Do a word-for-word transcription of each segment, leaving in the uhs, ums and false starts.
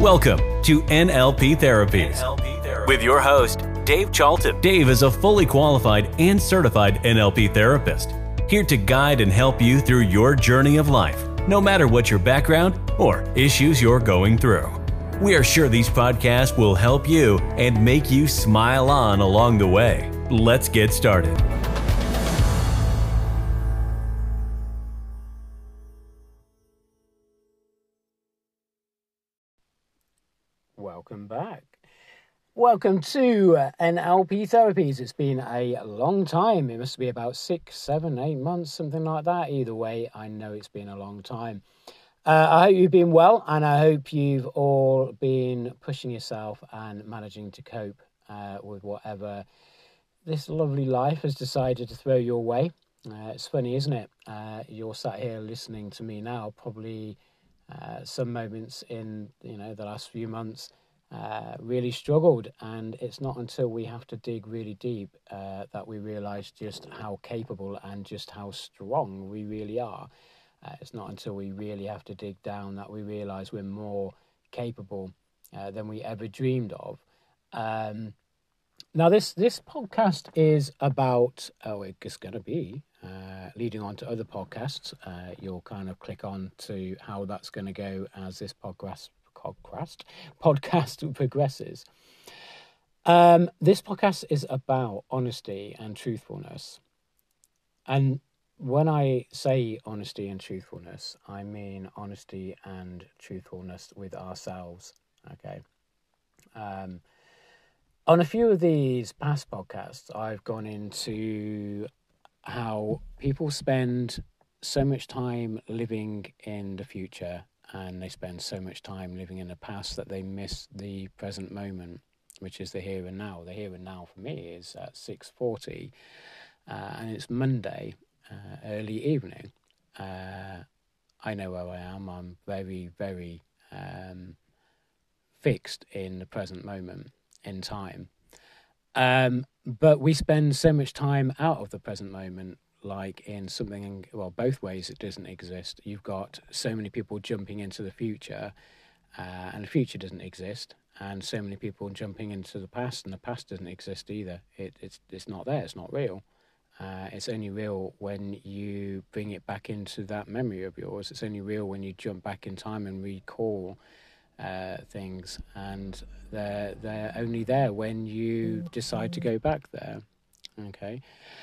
Welcome to N L P Therapies with your host, Dave Charlton. Dave is a fully qualified and certified N L P therapist, here to guide and help you through your journey of life, no matter what your background or issues you're going through. We are sure these podcasts will help you and make you smile on along the way. Let's get started. Welcome back. Welcome to uh, N L P Therapies. It's been a long time. It must be about six, seven, eight months, something like that. Either way, I know it's been a long time. Uh, I hope you've been well, and I hope you've all been pushing yourself and managing to cope uh, with whatever this lovely life has decided to throw your way. Uh, it's funny, isn't it? Uh, you're sat here listening to me now, probably uh, some moments in you know the last few months uh, really struggled, and it's not until we have to dig really deep uh, that we realise just how capable and just how strong we really are. Uh, it's not until we really have to dig down that we realise we're more capable uh, than we ever dreamed of. Um, now, this this podcast is about, oh, it's going to be uh, leading on to other podcasts. Uh, you'll kind of click on to how that's going to go as this podcast podcast podcast progresses. Um, this podcast is about honesty and truthfulness, and when I say honesty and truthfulness, I mean honesty and truthfulness with ourselves. Okay. Um, on a few of these past podcasts, I've gone into how people spend so much time living in the future, and they spend so much time living in the past that they miss the present moment, which is the here and now. The here and now for me is at six forty, uh, and it's Monday. Uh, early evening. Uh, I know where I am. I'm very, very um, fixed in the present moment in time. Um, but we spend so much time out of the present moment, like in something, well, both ways it doesn't exist. You've got so many people jumping into the future, uh, and the future doesn't exist. And so many people jumping into the past, and the past doesn't exist either. It, it's, it's not there. It's not real. Uh, it's only real when you bring it back into that memory of yours. It's only real when you jump back in time and recall uh, things, and they're they're only there when you decide to go back there. Okay,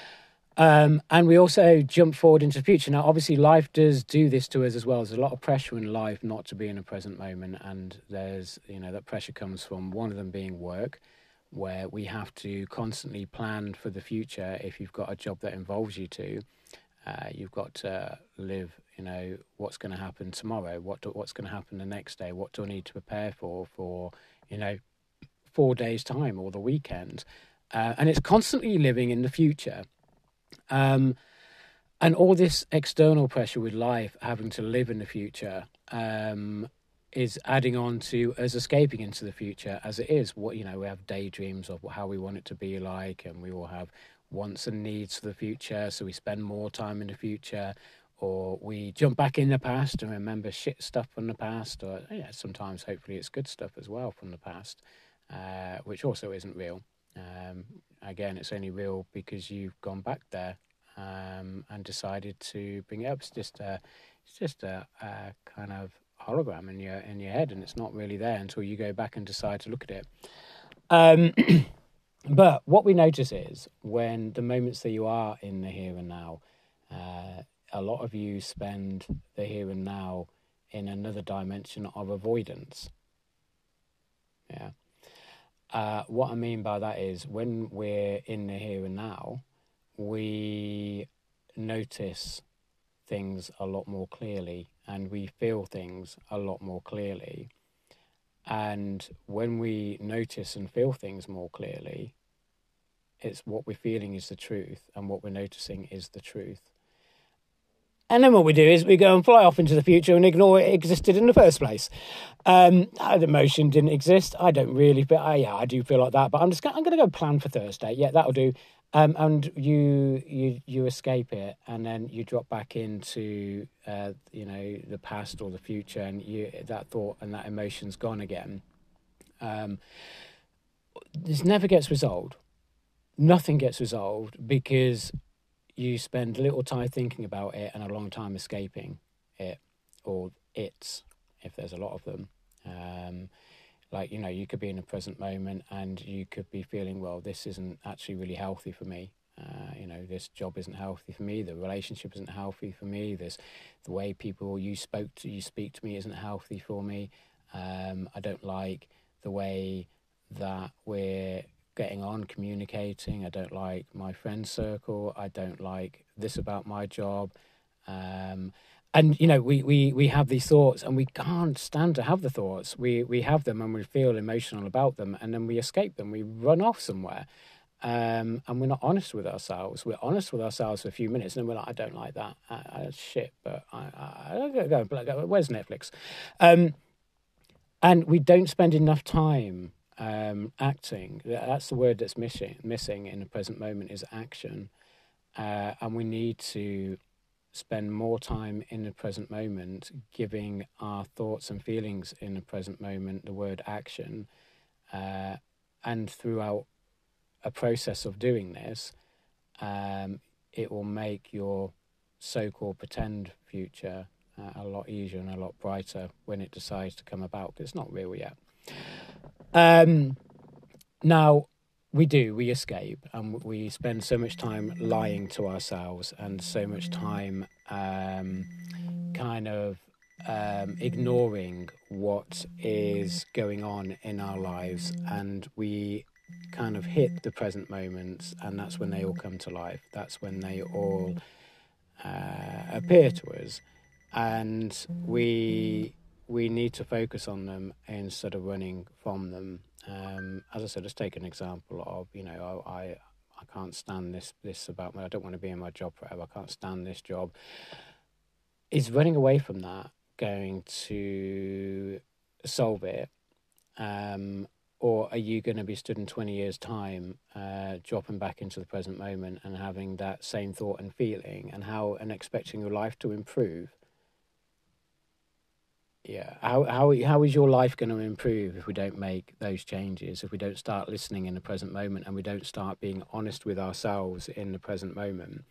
um, and we also jump forward into the future. Now, obviously, life does do this to us as well. There's a lot of pressure in life not to be in a present moment, and there's you know that pressure comes from one of them being work, where we have to constantly plan for the future. If you've got a job that involves you to, uh, you've got to live, you know, what's going to happen tomorrow, what do, what's going to happen the next day, what do I need to prepare for, for, you know, four days' time or the weekend. Uh, and it's constantly living in the future. Um, and all this external pressure with life, having to live in the future, um, is adding on to us escaping into the future as it is. What you know, we have daydreams of how we want it to be like, and we all have wants and needs for the future, so we spend more time in the future, or we jump back in the past and remember shit stuff from the past, or yeah, sometimes hopefully it's good stuff as well from the past, uh, which also isn't real. Um, again, it's only real because you've gone back there um, and decided to bring it up. It's just a, it's just a, a kind of hologram in your in your head, and it's not really there until you go back and decide to look at it. Um, but what we notice is when the moments that you are in the here and now, uh, a lot of you spend the here and now in another dimension of avoidance. Yeah. Uh, what I mean by that is when we're in the here and now, we notice things a lot more clearly, and we feel things a lot more clearly. And when we notice and feel things more clearly, it's what we're feeling is the truth, and what we're noticing is the truth. And then what we do is we go and fly off into the future and ignore it existed in the first place. Um, the emotion didn't exist. I don't really feel, uh, yeah, I do feel like that, but I'm just gonna, I'm going to go plan for Thursday. Yeah, that'll do. Um, and you you you escape it, and then you drop back into uh, you know, the past or the future, and you that thought and that emotion's gone again. Um, this never gets resolved. Nothing gets resolved because you spend little time thinking about it and a long time escaping it, or it's, if there's a lot of them. Um, like, you know, you could be in a present moment and you could be feeling, well, this isn't actually really healthy for me. Uh, you know, this job isn't healthy for me. The relationship isn't healthy for me. This, the way people you spoke to, you speak to me isn't healthy for me. Um, I don't like the way that we're getting on, communicating. I don't like my friend circle. I don't like this about my job. Um, and, you know, we, we, we have these thoughts and we can't stand to have the thoughts. We, we have them and we feel emotional about them, and then we escape them. We run off somewhere. Um, and we're not honest with ourselves. We're honest with ourselves for a few minutes, and then we're like, I don't like that. I, I, shit, but I, I, I go, go, go, where's Netflix? Um, and we don't spend enough time um, acting. That's the word that's missing, missing in the present moment is action. Uh, and we need to spend more time in the present moment, giving our thoughts and feelings in the present moment the word action. Uh, and throughout a process of doing this, um, it will make your so-called pretend future uh, a lot easier and a lot brighter when it decides to come about, because it's not real yet. Um, now, we do, we escape, and we spend so much time lying to ourselves and so much time um, kind of um, ignoring what is going on in our lives, and we kind of hit the present moments, and that's when they all come to life. That's when they all uh, appear to us, and we we need to focus on them instead of running from them. Um, as I said, let's take an example of, you know, I I, I can't stand this this about me. I don't want to be in my job forever. I can't stand this job. Is running away from that going to solve it? Um, or are you going to be stood in twenty years' time, uh, dropping back into the present moment and having that same thought and feeling, and how and expecting your life to improve? Yeah, how how how is your life going to improve if we don't make those changes? If we don't start listening in the present moment, and we don't start being honest with ourselves in the present moment?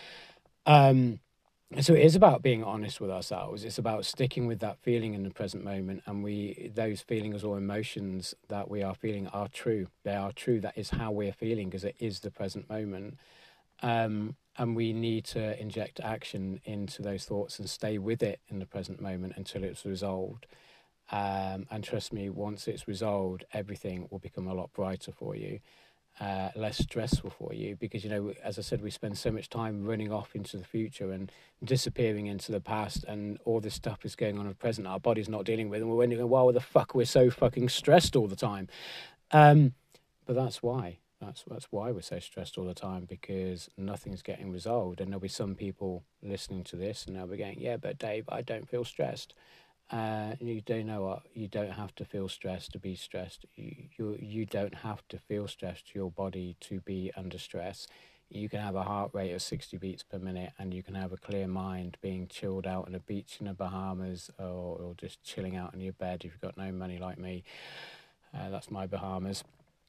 Um. So it is about being honest with ourselves. It's about sticking with that feeling in the present moment, and we those feelings or emotions that we are feeling are true. They are true. That is how we're feeling, because it is the present moment. Um, and we need to inject action into those thoughts and stay with it in the present moment until it's resolved. Um, and trust me, once it's resolved, everything will become a lot brighter for you. Uh, less stressful for you, because, you know, as I said, we spend so much time running off into the future and disappearing into the past, and all this stuff is going on in the present our body's not dealing with, and we're wondering, well, the fuck we're so fucking stressed all the time. Um, but that's why that's that's why we're so stressed all the time, because nothing's getting resolved. And there'll be some people listening to this and they'll be going, yeah, but Dave, I don't feel stressed. Uh, you don't know what you don't have to feel stressed to be stressed. You, you you don't have to feel stressed to your body to be under stress. You can have a heart rate of sixty beats per minute, and you can have a clear mind, being chilled out on a beach in the Bahamas, or, or just chilling out in your bed if you've got no money like me. Uh, that's my Bahamas.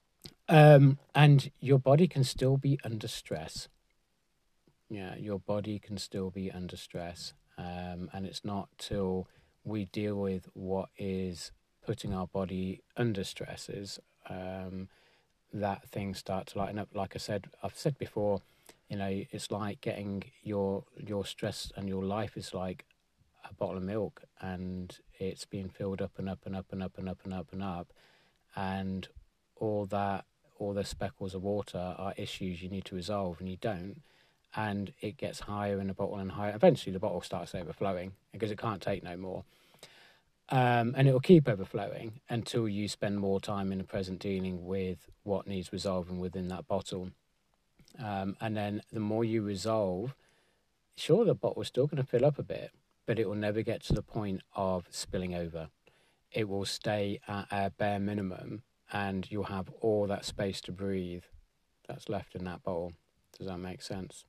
Um, and your body can still be under stress. Yeah, your body can still be under stress, um, and it's not till we deal with what is putting our body under stresses, um, that things start to lighten up. Like I said, I've said before, you know, it's like getting your your stress, and your life is like a bottle of milk, and it's being filled up and up and up and up and up and up and up, and all that, all the speckles of water are issues you need to resolve, and you don't. And it gets higher in the bottle and higher. Eventually the bottle starts overflowing because it can't take no more. Um, and it will keep overflowing until you spend more time in the present dealing with what needs resolving within that bottle. Um, and then the more you resolve, sure, the bottle's still going to fill up a bit, but it will never get to the point of spilling over. It will stay at a bare minimum, and you'll have all that space to breathe that's left in that bottle. Does that make sense?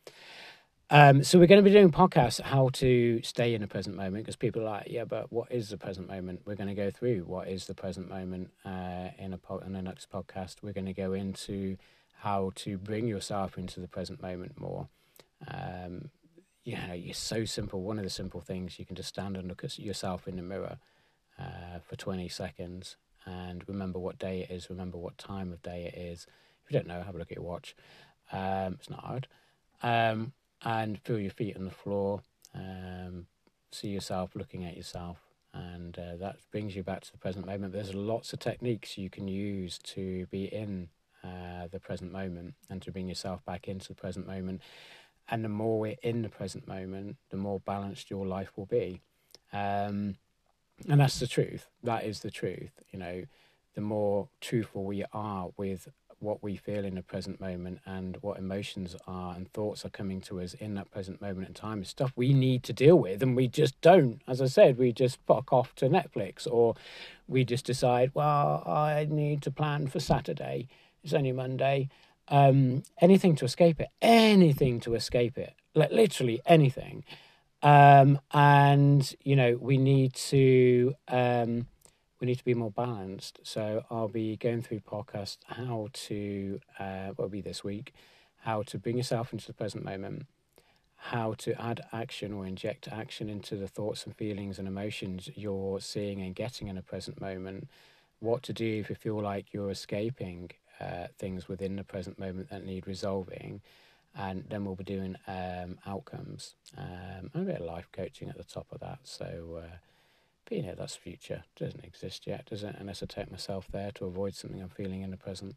Um, so we're going to be doing podcasts how to stay in the present moment, because people are like, yeah, but what is the present moment? We're going to go through what is the present moment uh, in a po- in the next podcast. We're going to go into how to bring yourself into the present moment more. Um, you know, it's so simple. One of the simple things, you can just stand and look at yourself in the mirror uh, for twenty seconds and remember what day it is, remember what time of day it is. If you don't know, have a look at your watch. Um, it's not hard. Um, and feel your feet on the floor, um, see yourself looking at yourself, and uh, that brings you back to the present moment. There's lots of techniques you can use to be in uh, the present moment and to bring yourself back into the present moment. And the more we're in the present moment, the more balanced your life will be. Um, and that's the truth. That is the truth. You know, the more truthful we are with what we feel in the present moment and what emotions are and thoughts are coming to us in that present moment in time, is stuff we need to deal with, and we just don't. As I said, we just fuck off to Netflix, or we just decide, well, I need to plan for Saturday. It's only Monday. Um, anything to escape it, anything to escape it, like literally anything. Um, and, you know, we need to... Um, We need to be more balanced. So I'll be going through podcasts how to, uh, what will be this week, how to bring yourself into the present moment, how to add action or inject action into the thoughts and feelings and emotions you're seeing and getting in the present moment, what to do if you feel like you're escaping uh, things within the present moment that need resolving. And then we'll be doing um, outcomes um, and a bit of life coaching at the top of that. So, uh, But, you know, that's future. It doesn't exist yet, does it? Unless I take myself there to avoid something I'm feeling in the present.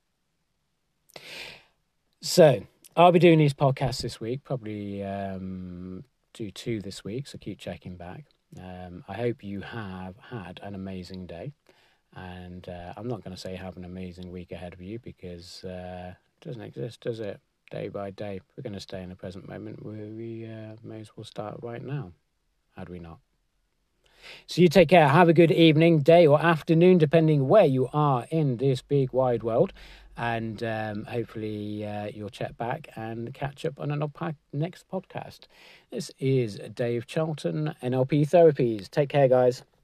So, I'll be doing these podcasts this week. Probably um, do two this week, so keep checking back. Um, I hope you have had an amazing day. And uh, I'm not going to say have an amazing week ahead of you, because uh, it doesn't exist, does it? Day by day. We're going to stay in the present moment. Where we uh, may as well start right now. Had we not? So you take care. Have a good evening, day or afternoon, depending where you are in this big wide world. And um, hopefully uh, you'll check back and catch up on an next podcast. This is Dave Charlton, N L P Therapies. Take care, guys.